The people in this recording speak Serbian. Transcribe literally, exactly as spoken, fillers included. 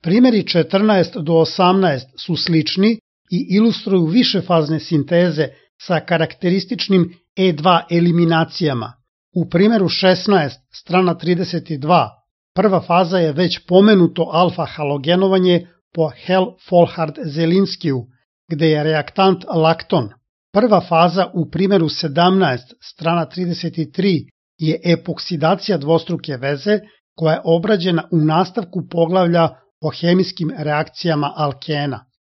Primjeri četrnaest do osamnaest su slični i ilustruju višefazne sinteze sa karakterističnim E dva eliminacijama. U primjeru šesnaest, strana trideset dva, prva faza je već pomenuto alfa-halogenovanje po Hell-Folhard-Zelinskiju, gde je reaktant lakton. Prva faza u primjeru sedamnaest, strana trideset tri, je epoksidacija dvostruke veze koja je obrađena u nastavku poglavlja o hemijskim reakcijama alkena.